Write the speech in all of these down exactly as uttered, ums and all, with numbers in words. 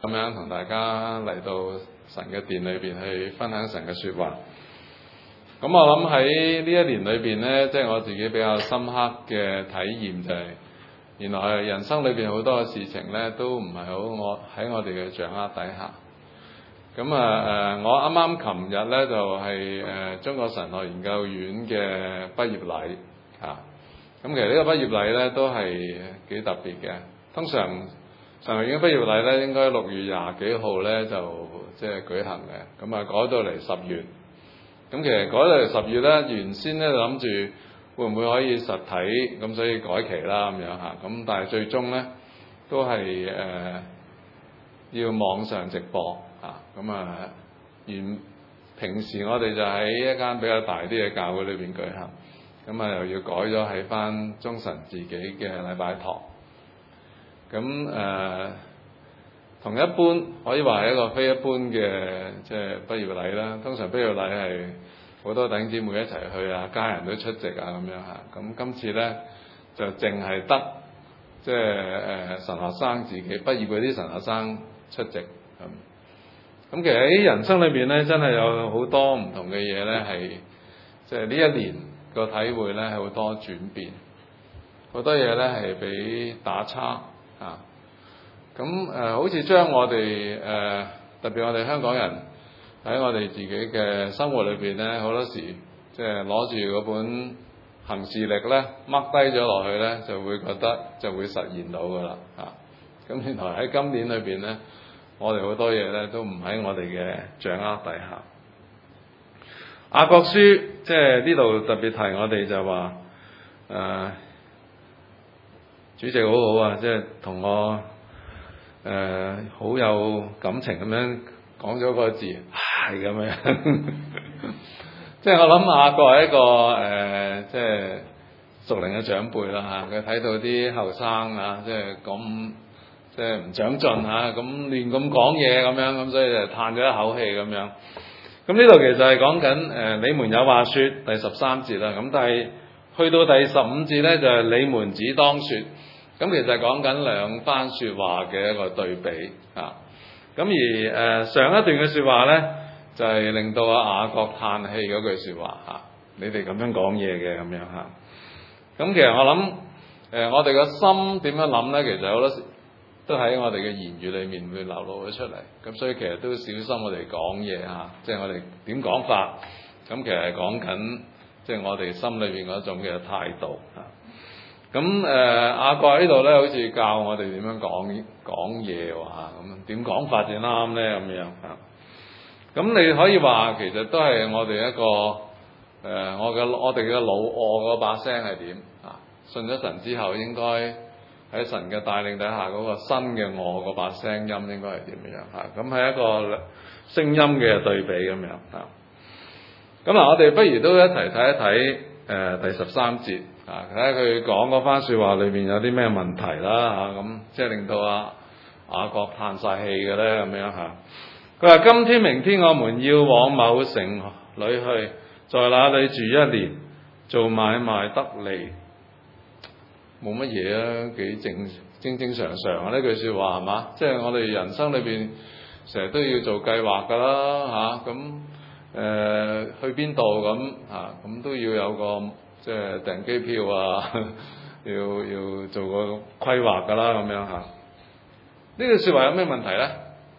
咁樣同大家嚟到神嘅殿裏邊去分享神嘅說話。咁我諗喺呢一年裏邊呢，即係我自己比較深刻嘅體驗就係，原來人生裏邊好多嘅事情呢，都唔係好我喺我哋嘅掌握底下。咁啊誒，我啱啱琴日呢，就係誒中國神學研究院嘅畢業禮啊。咁其實呢個畢業禮呢，都係幾特別嘅。通常神學院畢業禮呢，應該六月廿幾號呢，就即係舉行嘅。咁啊改到嚟十月。咁其實改到嚟十月呢，原先呢就諗住會唔會可以實體，咁所以改期啦咁樣嚇。咁但係最終呢，都係誒、呃、要網上直播嚇。咁啊原平時我哋就喺一間比較大啲嘅教會裏邊舉行，咁啊又要改咗喺返中神自己嘅禮拜堂。咁誒、呃、同一般可以話係一個非一般嘅即係畢業禮啦。通常畢業禮係好多弟兄姊妹一齊去啊，家人都出席啊咁樣嚇。咁今次呢，就淨係得即係誒神學生自己畢業嗰啲神學生出席咁。咁其實喺人生裏邊呢，真係有好多唔同嘅嘢呢，係即係呢一年個體會呢，係好多轉變，好多嘢呢，係俾打叉。啊，咁誒、呃，好似將我哋誒、呃，特別我哋香港人喺我哋自己嘅生活裏邊咧，好多時即係攞住嗰本行事曆咧，mark 低咗落去咧，就會覺得就會實現到噶啦，啊，咁原來喺今年裏邊咧，我哋好多嘢咧都唔喺我哋嘅掌握底下。雅各書即係呢度特別提我哋就話誒。呃主席好好啊，即係同我誒好、呃、有感情咁樣講咗個字，係咁樣。即係我諗雅各係一個誒、呃，即係屬靈嘅長輩啦嚇。佢睇到啲後生啊，即係咁即係唔長進嚇，咁亂咁講嘢咁樣，咁所以就嘆咗一口氣咁樣。咁呢度其實係講緊誒，你們有話說第十三節啦。咁但係去到第十五節咧，就係、是、你們只當說。咁其實講緊兩番説話嘅一個對比啊。咁而誒、呃、上一段嘅説話咧，就係、是、令到阿雅各嘆氣嗰句説話嚇、啊。你哋咁樣講嘢嘅咁樣嚇。咁、啊、其實我諗誒、呃，我哋個心點樣諗咧？其實好多時都喺我哋嘅言語裏面會流露咗出嚟。咁所以其實都小心我哋講嘢嚇，即係我哋點講法。咁其實係講緊即係我哋心裏邊嗰種嘅態度嚇。咁誒雅各喺呢度咧，好似教我哋點樣講講嘢喎嚇，咁點講法先啱咧咁樣嚇。咁你可以話其實都係我哋一個誒、呃，我嘅我哋嘅老我嗰把聲係點啊？信咗神之後，應該喺神嘅帶領底下，嗰個新嘅我嗰把聲音應該係點樣嚇？咁係一個聲音嘅對比咁樣嚇。咁嗱，我哋不如都一齊睇一睇誒、呃、第十三節。啊！睇下佢講嗰番説話裏邊有啲咩問題啦嚇，咁、啊、即係令到阿雅各嘆晒氣嘅咧咁樣嚇。佢、啊、話：今天明天我們要往某城裏去，在那裏住一年，做買賣得利。冇乜嘢啊，幾正正正常常啊！呢句説話係嘛？即係我哋人生裏邊成日都要做計劃㗎啦嚇。咁、啊、誒、呃、去邊度咁嚇？咁、啊、都要有個。即係訂機票啊，要要做個規劃㗎啦，咁樣嚇。呢句説話有咩問題咧？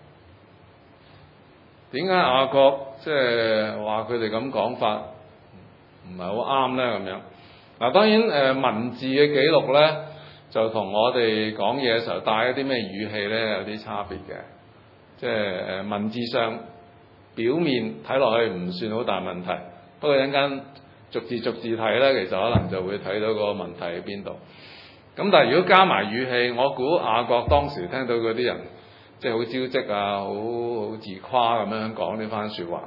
點解雅各即係話佢哋咁講法唔係好啱咧？咁樣嗱，當然誒、呃、文字嘅記錄咧，就同我哋講嘢嘅時候帶一啲咩語氣咧有啲差別嘅。即係誒、呃、文字上表面睇落去唔算好大問題，不過一陣間逐字逐字睇咧，其實可能就會睇到個問題喺邊度。咁但係如果加埋語氣，我估雅各當時聽到嗰啲人即係好招積啊，好好自誇咁樣講呢番説話。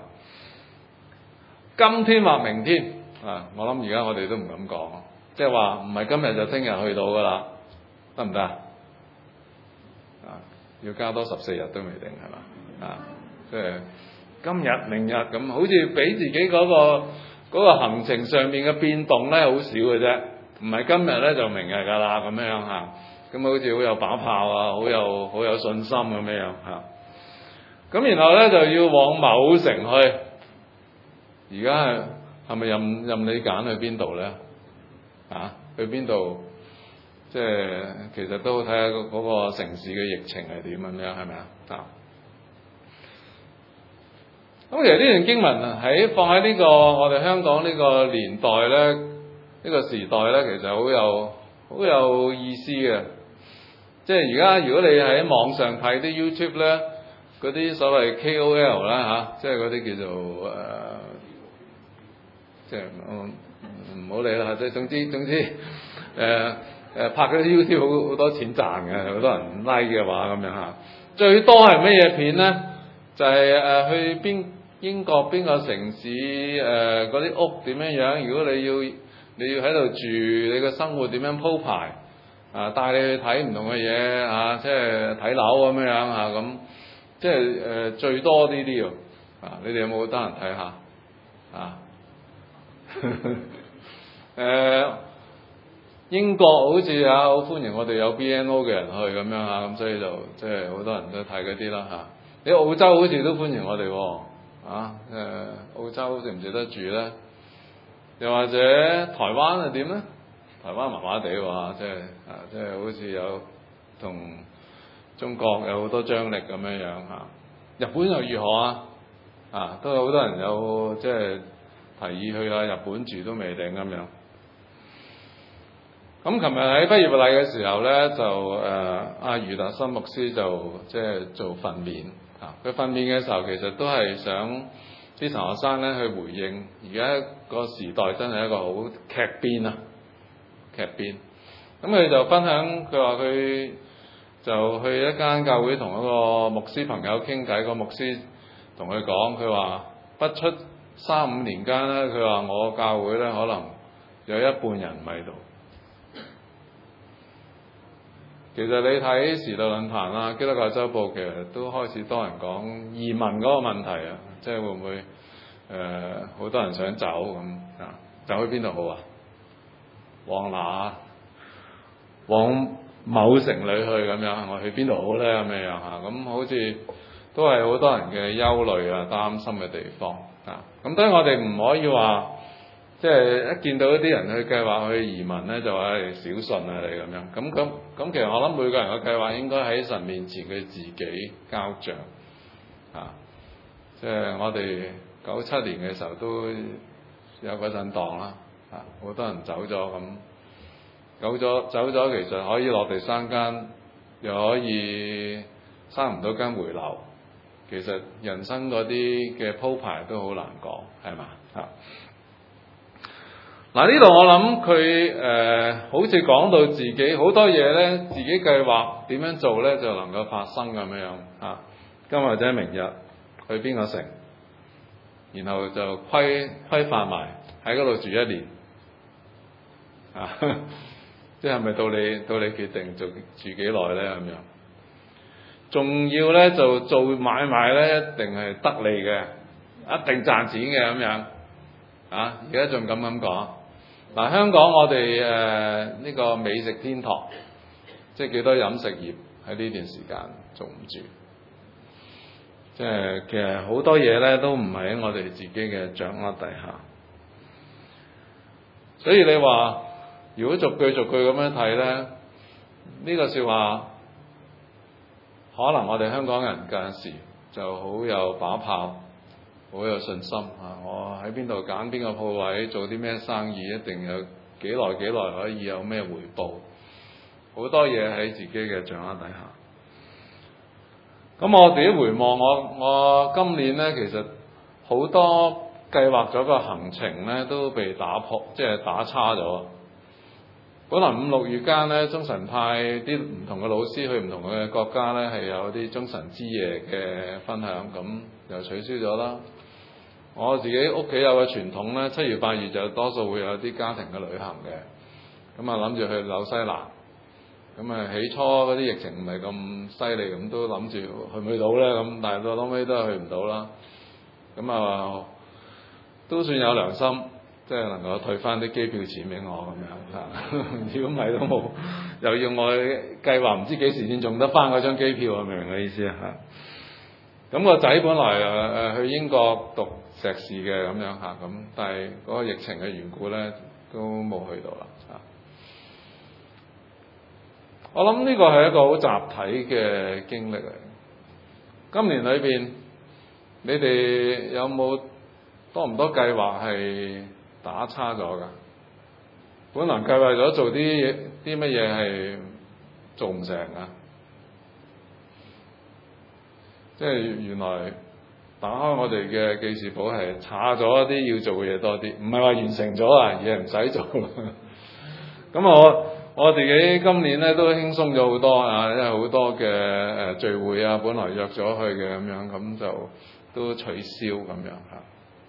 今天或明天啊，我諗而家我哋都唔敢講，即係話唔係今日就聽日去到㗎啦，得唔得啊？要加多十四日都未定係嘛？啊，即係今日、明日咁，好似俾自己嗰個。嗰個行程上面嘅變動咧，好少嘅啫，唔係今日咧就明日㗎啦，咁樣嚇。 咁好似好有把炮啊，好有好有信心咁樣嚇。咁然後咧就要往某城去，而家係係咪任任你揀去邊度咧？啊，去邊度？即係其實都睇下嗰個城市嘅疫情係點咁樣，係咪啊？啊！咁其實呢段經文喺放喺呢個我哋香港呢個年代咧，呢個時代咧，其實好有好有意思嘅。即係而家如果你喺網上睇啲 YouTube 咧，嗰啲所謂 K O L 啦嚇，即係嗰啲叫做誒、呃，即係唔好理啦。即係總之總之誒誒、呃呃、拍嗰啲 YouTube 好好多錢賺嘅，好多人 like 嘅話咁樣嚇。最多係乜嘢片咧？就係、是、誒、呃、去邊？英國邊個城市誒嗰啲屋點樣樣？如果你要你要喺度住，你個生活點樣鋪排啊？帶你去睇唔同嘅嘢啊，即係睇樓咁樣樣啊咁，即係誒、呃、最多呢啲喎啊！你哋有冇得閒睇下啊？誒、呃、英國好似啊好歡迎我哋有 B N O 嘅人去咁樣啊，咁所以就即係好多人都睇嗰啲啦嚇。你澳洲好似都歡迎我哋喎。啊誒、呃，澳洲值唔值得住咧？又或者台灣係點咧？台灣麻麻地喎，即係啊，即係好似有同中國有好多張力咁樣樣嚇。日本又如何啊？啊，都有好多人有即係提議去下日本住都未定咁樣。咁琴日喺畢業禮嘅時候咧，就誒阿余達心牧師就即係做訓練。啊！佢訓練嘅時候，其實都係想啲神學生咧去回應，而家個時代真係一個好劇變啊！劇變。咁佢就分享，佢話佢就去一間教會同一個牧師朋友傾偈，個牧師同佢講，佢話不出三五年間咧，佢話我教會咧可能有一半人唔喺度。其實你睇時代論壇啦、基督教週報，其實都開始多人講移民嗰個問題啊，即係會唔會誒好、呃、多人想走咁啊？走去邊度好啊？往哪？往某城裏去咁樣，我去邊度好咧？咁樣嚇，咁好似都係好多人嘅憂慮啊、擔心嘅地方啊。咁當然我哋唔可以話。即係一見到一啲人去計劃去移民咧，就話係小信啊你咁樣。咁咁咁，其實我諗每個人嘅計劃應該喺神面前佢自己交賬啊。即係我哋九七年嘅時候都有嗰陣當啦，啊好多人走咗咁，走咗走咗，其實可以落地生根，又可以生唔到根回流。其實人生嗰啲嘅鋪排都好難講，係嘛啊？嗱呢度我諗佢誒好似講到自己好多嘢咧，自己計劃點樣做咧就能夠發生咁樣樣啊。今日或者明日去邊個城，然後就規規範埋喺嗰度住一年啊，即係咪到你到你決定做住幾耐咧咁樣？仲要咧就做買賣咧，一定係得利嘅，一定賺錢嘅咁樣啊！而家仲敢咁講？嗱、啊，香港我哋誒呢個美食天堂，即係幾多飲食業喺呢段時間做唔住，即係其實好多嘢咧都唔係喺我哋自己嘅掌握底下，所以你話如果逐句逐句咁樣睇咧，呢、呢個説話可能我哋香港人嗰陣時就好有把炮。好有信心啊！我喺邊度揀邊個鋪位，做啲咩生意，一定有幾耐幾耐可以有咩回報。好多嘢喺自己嘅掌握底下。咁我自己回望我我今年呢，其實好多計劃咗個行程呢都被打破，即係打叉咗。本來五六月間呢，中神派啲唔同嘅老師去唔同嘅國家呢，係有啲中神之夜嘅分享，咁又取消咗啦。我自己屋企有個傳統咧，七月八月就多數會有啲家庭嘅旅行嘅，咁啊諗住去紐西蘭，咁啊起初嗰啲疫情唔係咁犀利，咁都諗住去唔去到咧，咁但係到後尾都係去唔到啦，咁啊都算有良心， 即係能夠退翻啲機票錢俾我咁樣嚇。如果唔係都冇，又要我計劃唔知幾時先中得翻嗰張機票，我明唔明我意思啊？嚇！咁個仔本來誒誒去英國讀碩士嘅咁樣嚇，咁但係嗰個疫情嘅緣故咧，都冇去到啦嚇。我諗呢個係一個好集體嘅經歷嚟。今年裏邊，你哋有冇多唔多計劃係打叉咗㗎？本來計劃咗做啲嘢，啲乜嘢係做唔成啊？即係原來打開我哋嘅記事簿係查咗一啲要做嘅嘢多啲，唔係話完成咗啊，而係唔使做。咁我我自己今年咧都輕鬆咗好多啊，因為好多嘅誒聚會啊，本來約咗去嘅咁樣，咁就都取消咁樣嚇。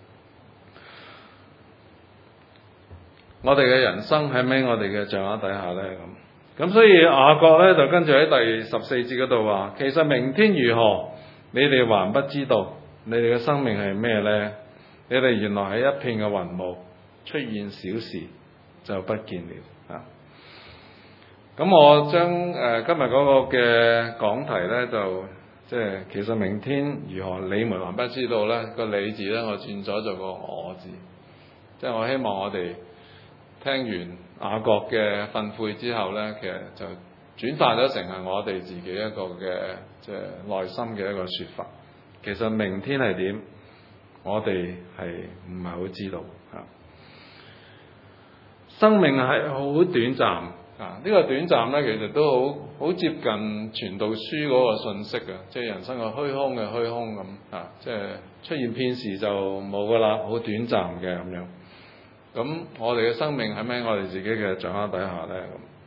我哋嘅人生喺咩我哋嘅掌握底下咧咁，咁所以雅各咧就跟住喺第十四節嗰度話，其實明天如何，你哋還不知道，你哋嘅生命係咩咧？你哋原來係一片嘅雲霧，出現小事就不見了啊！咁我將誒、呃、今日嗰個嘅講題咧，就即係其實明天如何，你們還不知道咧，個你字咧，我轉咗做個我字，即係我希望我哋聽完雅各嘅訓誨之後咧，其實就轉化咗成係我哋自己一個嘅即係內心嘅一個説法。其實明天係點，我哋係唔係好知道嚇。生命係好短暫啊！呢個短暫咧，其實都好好接近傳道書嗰個信息嘅，即係人生嘅虛空嘅虛空咁啊！即係出現片時就冇噶啦，好短暫嘅咁樣。咁我哋嘅生命喺咩我哋自己嘅掌握底下咧？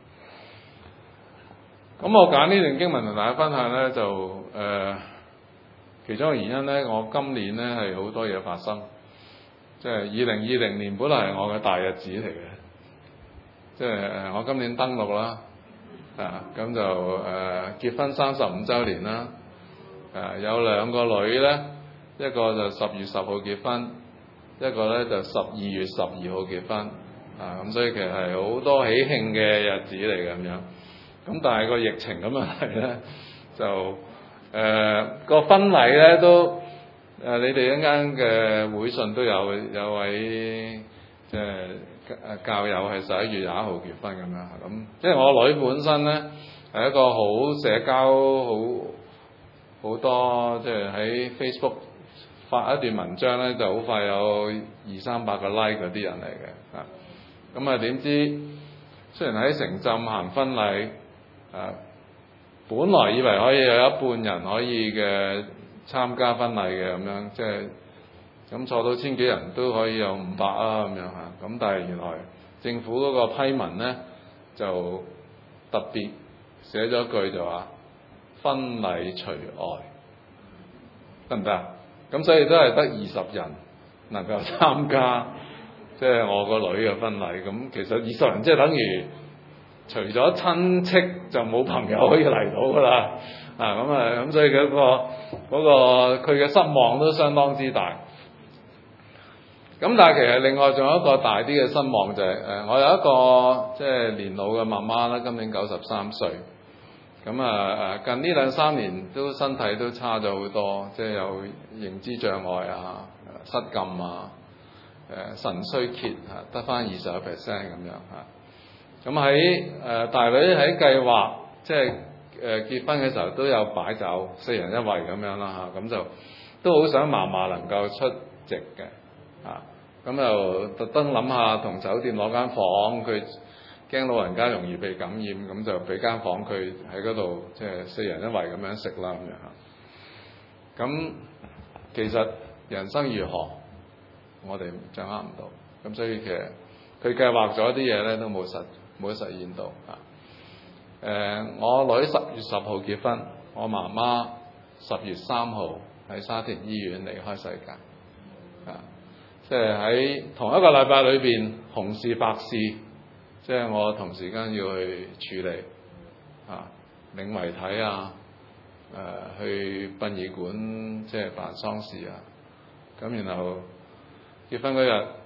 咁，咁我揀呢段經文同大家分享咧，就誒、呃、其中嘅原因咧，我今年咧係好多嘢發生，即係二零二零年本來係我嘅大日子嚟嘅，即係誒我今年登陸啦，啊咁就誒、呃、結婚三十五週年啦，誒、啊、有兩個女咧，一個就十月十號結婚。一個咧就十二月十二號結婚，啊咁所以其實係好多喜慶嘅日子嚟嘅咁樣。咁但係個疫情咁啊係咧，就誒、呃、個婚禮咧都誒、呃、你哋一間嘅會信都有有位即係誒教友係十一月廿一號結婚咁樣。咁即係我女本身咧係一個好社交好好多即係喺 Facebook。發一段文章咧，就好快有二三百個 like 嗰啲人嚟嘅，啊，咁啊點知雖然喺城鎮行婚禮，啊，本來以為可以有一半人可以嘅參加婚禮嘅咁樣，即係咁坐到千幾人都可以有五百啊咁樣嚇，咁但係原來政府嗰個批文咧就特別寫咗句就話婚禮除外，得唔得啊？咁所以都係得二十人能夠參加，即係我個女嘅婚禮。咁其實二十人即係等於除咗親戚就冇朋友可以嚟到噶啦。啊咁啊咁，所以嗰個嗰個佢嘅失望都相當之大。咁但係其實另外仲有一個大啲嘅失望就係誒，我有一個即係年老嘅媽媽啦，今年九十三歲。咁啊誒，近呢兩三年都身體都差咗好多，即係有認知障礙啊、失禁啊、誒腎衰竭啊，得返二十個 percent 咁樣嚇。咁喺誒大女喺計劃即係誒結婚嘅時候都有擺酒，四人一圍咁樣啦嚇，咁就都好想嫲嫲能夠出席嘅嚇。咁又特登諗下同酒店攞間房，佢驚老人家容易被感染，咁就俾間房佢喺嗰度，即係四人一圍咁樣食啦咁樣嚇。咁其實人生如何，我哋掌握唔到，咁所以其實佢計劃咗啲嘢咧都冇實冇實現到啊。誒、呃，我女十月十號結婚，我媽媽十月三號喺沙田醫院離開世界啊。即係喺同一個禮拜裏邊，紅事白事。即係我同時間要去處理啊，領遺體啊，誒、呃、去殯儀館即係辦喪事啊，咁然後結婚嗰日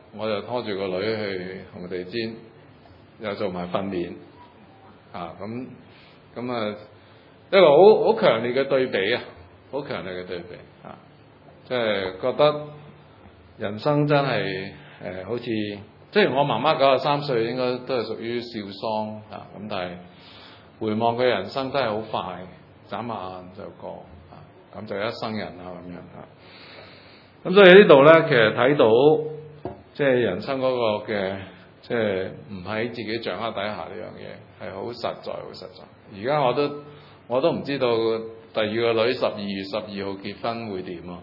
我就拖住個女去紅地氈，又做埋訓練啊，咁咁啊一個好好強烈嘅對比啊，好強烈嘅對比啊，即係覺得人生真係誒、呃、好似，即係我媽媽九十三歲應該都係屬於少喪啊，咁但係回望佢人生都係好快，眨下眼就過啊，咁就一生人啦咁樣啊。咁所以呢度咧，其實睇到即係人生嗰個嘅，即係唔喺自己掌握底下呢樣嘢，係好實在，好實在。而家我都我都唔知道第二個女十二月十二號結婚會點啊？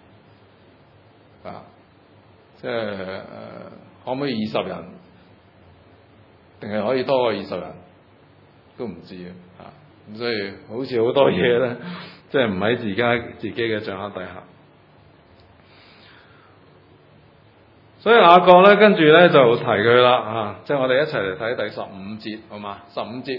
啊，即係誒、呃，可唔可以二十人，定係可以多過二十人，都唔知啊。咁所以好似好多嘢咧，即係唔喺自家自己嘅掌握底下。所以雅各咧，跟住咧就提佢啦，啊，即係我哋一齊嚟睇第十五節，好嘛？十五節，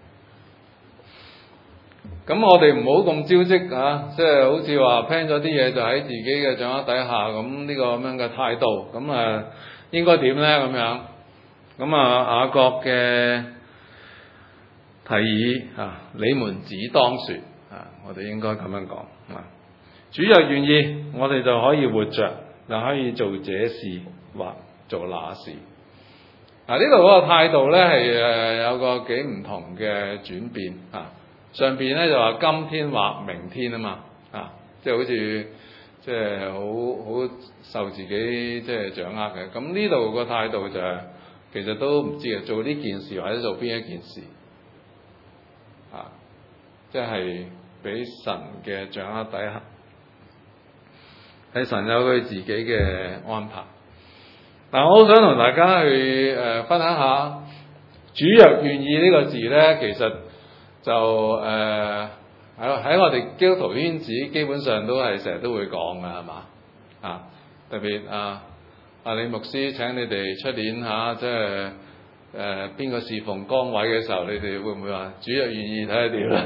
咁我哋唔好咁招積啊，即係好似話 plan 咗啲嘢就喺自己嘅掌握底下，咁呢個咁樣嘅態度，咁啊應該點咧？咁樣，咁啊雅各嘅提議啊，你們只當說啊，我哋應該咁樣講啊，主若願意，我哋就可以活着。就可以做這事或做那事。嗱、啊，呢度嗰個態度咧係誒有個幾唔同嘅轉變啊。上邊咧就話今天或明天啊嘛，啊，即係好似即係好好受自己即係掌握嘅。咁呢度個態度就係、是、其實都唔知嘅，做呢件事或者做邊一件事啊，即係俾神嘅掌握底下。係神有佢自己嘅安排。嗱，我好想同大家去誒、呃、分享下，主若願意呢個字咧，其實就誒喺喺我哋基督徒圈子基本上都係成日都會講㗎，係嘛啊？特別啊，阿李牧師請你哋出年嚇，即係誒邊個侍奉崗位嘅時候，你哋會唔會話主若願意睇下點啦？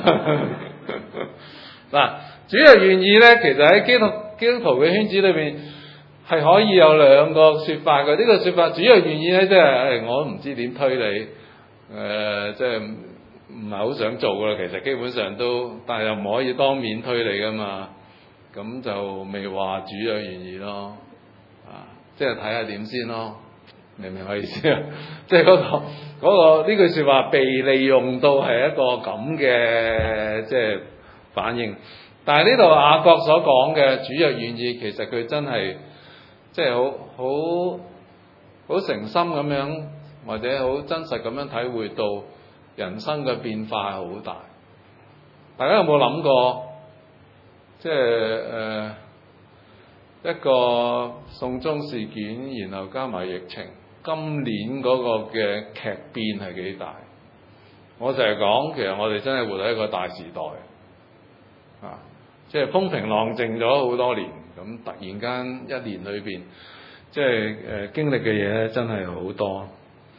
嗱，主若願意咧，其實喺基督基督徒嘅圈子裏邊係可以有兩個説法嘅。呢、這個説法主若願意咧，即係我都唔知點推你，誒、呃，即係唔係好想做噶啦。其實基本上都，但係又唔可以當面推你噶嘛。咁就未話主若願意咯，啊，即係睇下點先咯。明唔明我意思啊？即係嗰、那個嗰、那個呢句説話被利用到係一個咁嘅即係反應。但係呢度雅各所講嘅主若願意，其實佢真係即係好好好誠心咁樣，或者好真實咁樣體會到人生嘅變化係好大。大家有冇諗過，即係誒、呃、一個送中事件，然後加埋疫情，今年嗰個嘅劇變係幾大？我成日講，其實我哋真係活喺一個大時代啊！即係風平浪靜咗好多年，咁突然間一年裏邊，即係誒、呃、經歷嘅嘢咧，真係好多。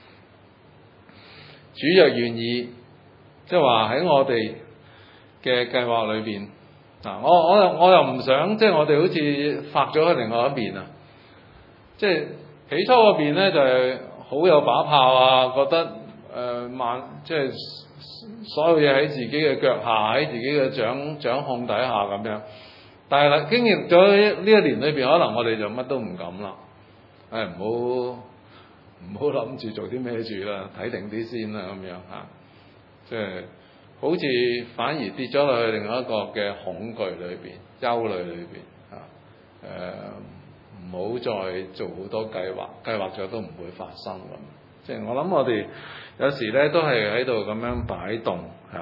主若願意，即係話喺我哋嘅計劃裏邊，嗱、啊，我我又我又唔想，即係我哋好似發咗去另外一邊啊！即係起初嗰邊咧就係、是、好有把炮啊，覺得誒萬、呃、即係。所有嘢喺自己嘅腳下，喺自己嘅掌掌控底下咁樣。但係啦，經歷咗呢一年裏邊，可能我哋就乜都唔敢啦。誒，唔好唔好諗住做啲咩住啦，睇定啲先啦，咁樣嚇。即係好似反而跌咗落去另外一個嘅恐懼裏邊、憂慮裏邊嚇。誒，唔好再做好多計劃，計劃咗都唔會發生咁。即係我諗，我哋有時咧都係喺度咁樣擺動嚇。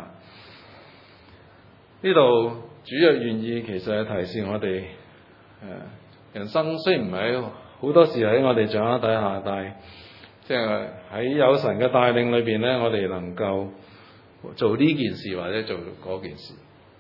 呢度主若願意，其實係提示我哋誒人生雖然唔係好多時喺我哋掌握底下，但係即係喺有神嘅帶領裏邊咧，我哋能夠做呢件事或者做嗰件事。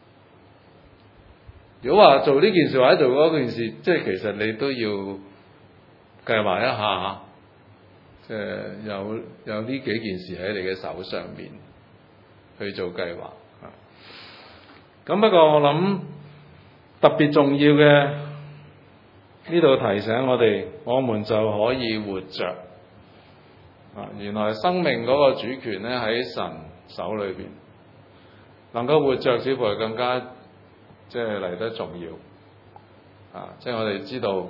如果話做呢件事或者做嗰件事，即係其實你都要計劃一下。即係有有呢幾件事喺你嘅手上面去做計劃啊！咁不過我諗特別重要嘅呢度提醒我哋，我們就可以活着。啊，原來生命嗰個主權咧喺神手裏邊，能夠活着似乎係更加即係嚟得重要。啊，即係我哋知道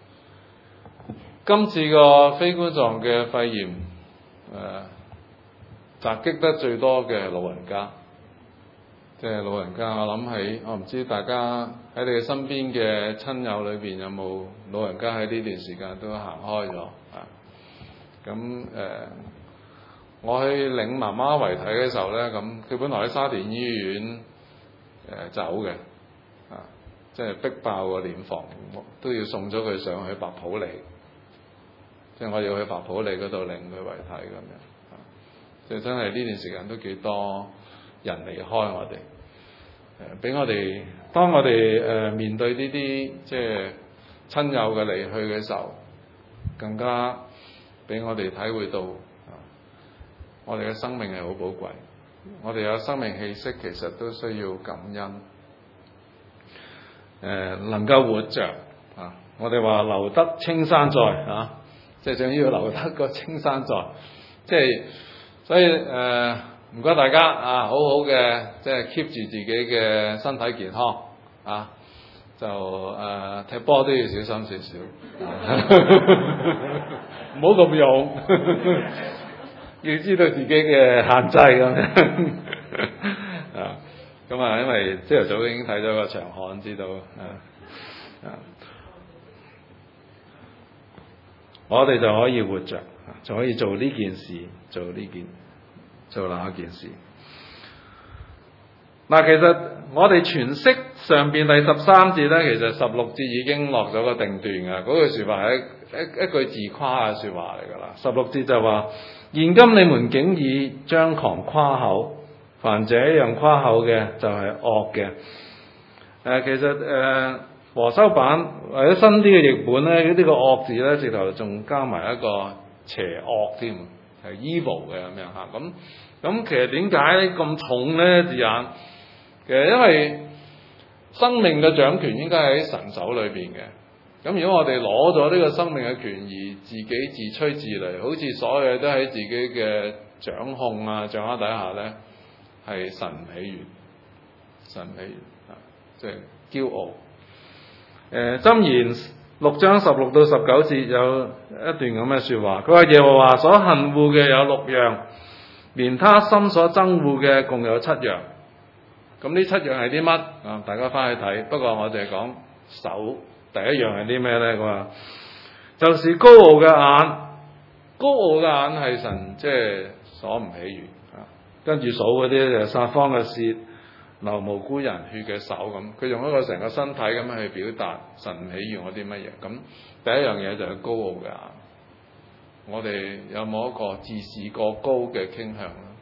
今次個非冠狀嘅肺炎誒、呃、襲擊得最多嘅老人家。即係老人家，我諗起，我唔知大家喺你嘅身邊嘅親友裏邊有冇老人家喺呢段時間都行開咗啊？咁誒、呃，我去領媽媽遺體嘅時候咧，咁佢本來喺沙田醫院誒、呃、走嘅，啊，即係逼爆個殮房，都要送咗佢上去白普理，即係我要去白普理嗰度領佢遺體咁樣，啊，即係真係呢段時間都幾多人離開我哋，誒，俾我哋當我哋誒面對呢啲即係親友嘅離去嘅時候，更加俾我哋體會到，啊，我哋嘅生命係好寶貴，我哋有生命氣息，其實都需要感恩，誒，能夠活着啊！我哋話留得青山在啊，即係仲要留得個青山在，即係所以誒。唔該大家啊，好好嘅，即係 keep 住自己嘅身體健康啊，就誒、呃、踢波都要小心少少，唔好咁勇，要知道自己嘅限制咁樣啊。咁啊，因為朝頭早已經睇咗個場刊，知道啊啊，我哋就可以活着，就可以做呢件事，做呢件。做那一件事。嗱，其實我哋詮釋上邊第十三節咧，其實十六節已經落咗個定斷㗎。嗰句説話係一一句自誇嘅説話嚟㗎啦。十六節就話：現今你們竟以張狂誇口，凡這樣誇口嘅就係惡嘅。誒、呃，其實誒、呃、和修版或者新啲嘅譯本咧，呢、這個惡字咧，直頭仲加埋一個邪惡添。係 evil 嘅咁樣嚇，咁咁其實點解咁重咧字眼？其實因為生命嘅掌權應該喺神手裏邊嘅。咁如果我哋攞咗呢個生命嘅權而自己自吹自擂，好似所有嘢都喺自己嘅掌控啊掌握底下咧，係神唔喜悅，神唔喜悅啊，即係驕傲。誒箴言六章十六到十九節有一段咁嘅説話，佢話耶和華所恨惡嘅有六樣，連他心所憎惡嘅共有七樣。咁呢七樣係啲乜啊？大家翻去睇。不過我哋講首第一樣係啲咩咧？佢話就是高傲嘅眼，高傲嘅眼係神即係所唔喜悅啊。跟住數嗰啲就撒謊嘅舌，流無辜人血嘅手咁，佢用一個成個身體咁樣去表達神唔喜悅我啲乜嘢。咁第一樣嘢就係高傲嘅眼。我哋有冇一個自視過高嘅傾向咧？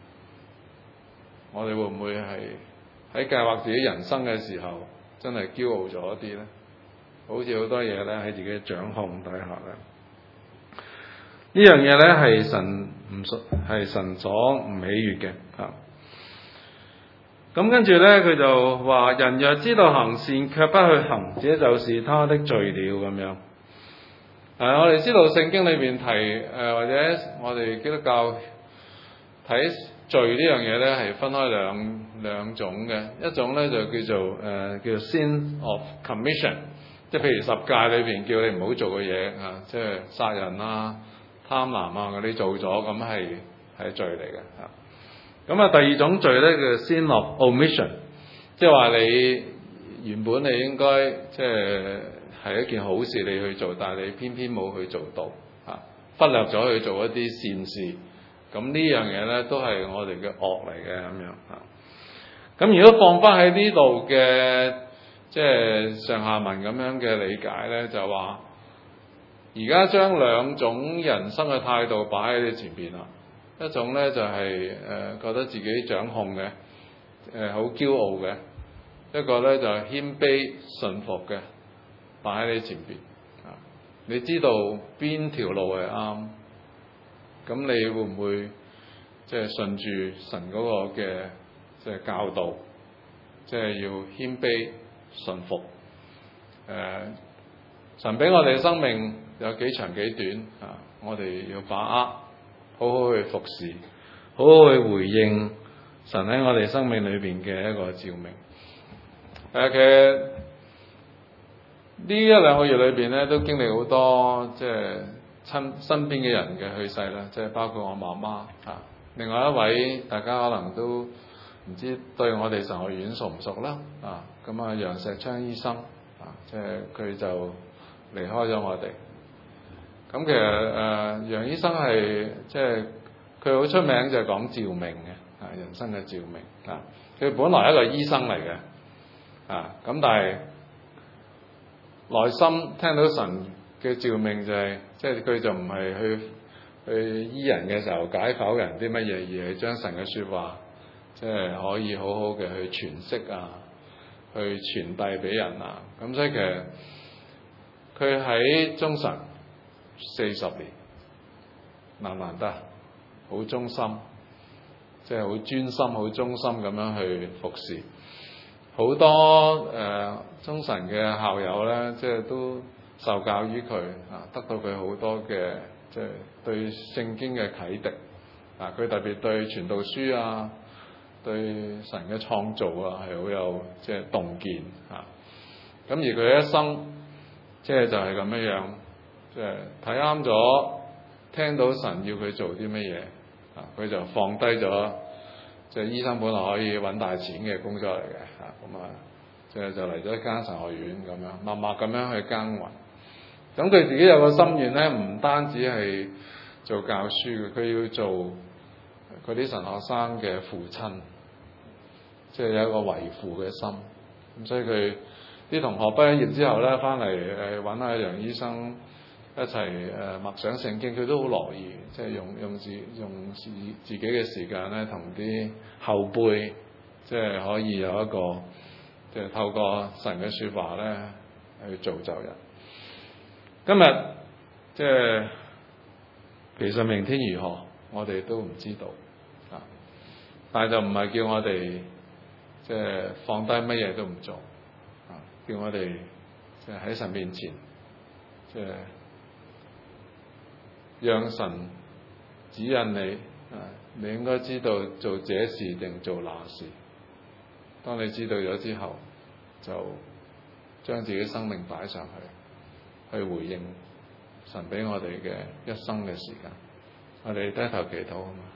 我哋會唔會係喺計劃自己人生嘅時候，真係驕傲咗一啲咧？好似好多嘢咧喺自己掌控底下咧。呢樣嘢咧係神唔屬，係神所唔喜悅嘅嚇。咁跟住咧，佢就話：人若知道行善，卻不去行，這就是他的罪了。咁樣。誒、啊，我哋知道聖經裏邊提誒、呃，或者我哋基督教睇罪呢樣嘢咧，係分開兩兩種嘅。一種咧就叫做誒、呃、叫做 sin of commission，即係譬如十誡裏邊叫你唔好做嘅嘢啊，即係殺人啊、貪婪啊嗰啲做咗，咁係係罪嚟嘅嚇。咁啊，第二種罪咧叫 sin of omission，即係話你原本你應該即係係一件好事你去做，但係你偏偏冇去做到嚇，忽略咗去做一啲善事。咁呢樣嘢咧都係我哋嘅惡嚟嘅咁樣嚇。咁如果放翻喺呢度嘅即係上下文咁樣嘅理解咧，就話而家將兩種人生嘅態度擺喺你前邊啦。一種咧就係、是、誒、呃、覺得自己掌控嘅，誒好驕傲嘅；一個咧就係、是、謙卑順服嘅，擺喺你前邊。啊，你知道邊條路係啱，咁你會唔會即係順住神嗰個嘅即係教導，即係要謙卑順服？誒、呃， 神俾我哋嘅生命有幾長幾短啊，我哋要把握，好好去服侍，好好去回應神喺我哋生命裏邊嘅一個召命。誒、啊，其實呢一兩個月裏邊咧，都經歷好多即係親身邊嘅人嘅去世啦，即係包括我媽媽啊，另外一位大家可能都唔知對我哋神學院熟唔熟啦啊，咁啊楊石昌醫生啊，即係佢就離開咗我哋。咁其實誒、呃、楊醫生係即係佢好出名就係講召命嘅啊，人生嘅召命啊，佢本來係一個醫生嚟嘅。啊！咁但係內心聽到神嘅召命就係、是，即係佢就唔係去去醫人嘅時候解剖人啲乜嘢，而係將神嘅説話，即係可以好好嘅去詮釋啊，去傳遞俾人啊。咁所以其實佢喺中神四十年，難難得，好忠心，即係好專心、好忠心咁樣去服侍。好多誒、呃、中神嘅校友咧，即係都受教於佢啊，得到佢好多嘅即係對聖經嘅啟迪啊。佢特別對傳道書啊，對神嘅創造啊，係好有即係洞見啊。咁而佢一生即係就係咁樣樣，即係睇啱咗，聽到神要佢做啲乜嘢啊，佢就放低咗。即係醫生本來可以揾大錢嘅工作嚟嘅嚇，咁啊，即係就嚟咗一間神學院咁樣，默默咁樣去耕耘。咁佢自己有個心願咧，唔單止係做教書嘅，佢要做佢啲神學生嘅父親，即係有一個為父嘅心。咁所以佢啲同學畢咗業之後咧，翻嚟誒揾下楊醫生一齊誒默想聖經，佢都好樂意，即係用用自用自自己嘅時間咧，同啲後輩，即係可以有一個，即係透過神嘅説話咧去造就人。今日即係其實明天如何，我哋都唔知道啊，但係就唔係叫我哋即係放低乜嘢都唔做啊，叫我哋即係喺神面前，即係讓神指引你，啊，你應該知道做這事定做那事。當你知道咗之後，就將自己生命擺上去，去回應神俾我哋嘅一生嘅時間。我哋低頭祈禱啊嘛！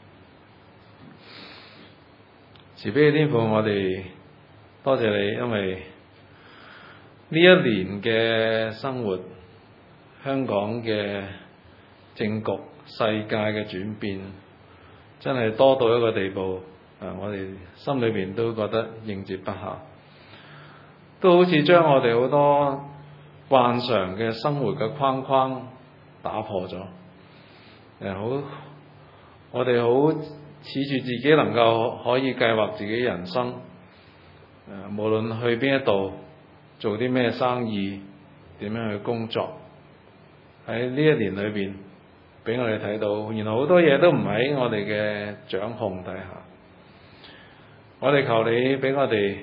慈悲嘅天父，我哋多謝你，因為呢一年嘅生活，香港嘅政局、世界嘅轉變，真係多到一個地步，啊！我哋心裏邊都覺得應接不暇，都好似將我哋好多慣常嘅生活嘅框框打破咗。誒，好，我哋好恃住自己能夠可以計劃自己人生，誒，無論去邊一度做啲咩生意，點樣去工作，喺呢一年裏邊，俾我哋睇到，原來好多嘢都唔喺我哋嘅掌控底下。我哋求你俾我哋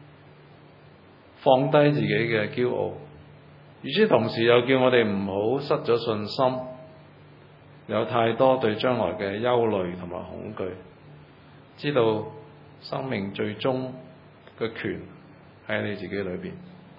放低自己嘅驕傲，與此同時又叫我哋唔好失咗信心，有太多對將來嘅憂慮同埋恐懼，知道生命最終嘅權喺你自己裏邊。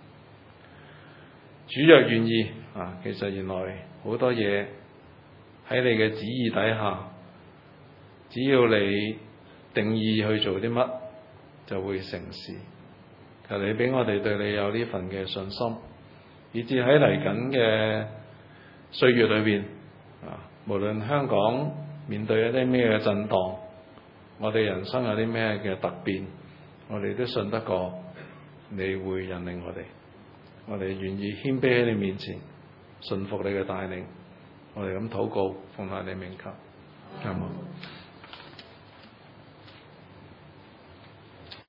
主若願意啊，其實原來好多嘢喺你嘅旨意底下，只要你定意去做啲乜，就會成事。求你俾我哋對你有呢份嘅信心，以至喺嚟緊嘅歲月裏邊啊，無論香港面對一啲咩嘅震盪，我哋人生有啲咩嘅突變，我哋都信得過你會引領我哋。我哋願意謙卑喺你面前，信服你嘅帶領。我哋咁禱告，奉下你名求，阿們。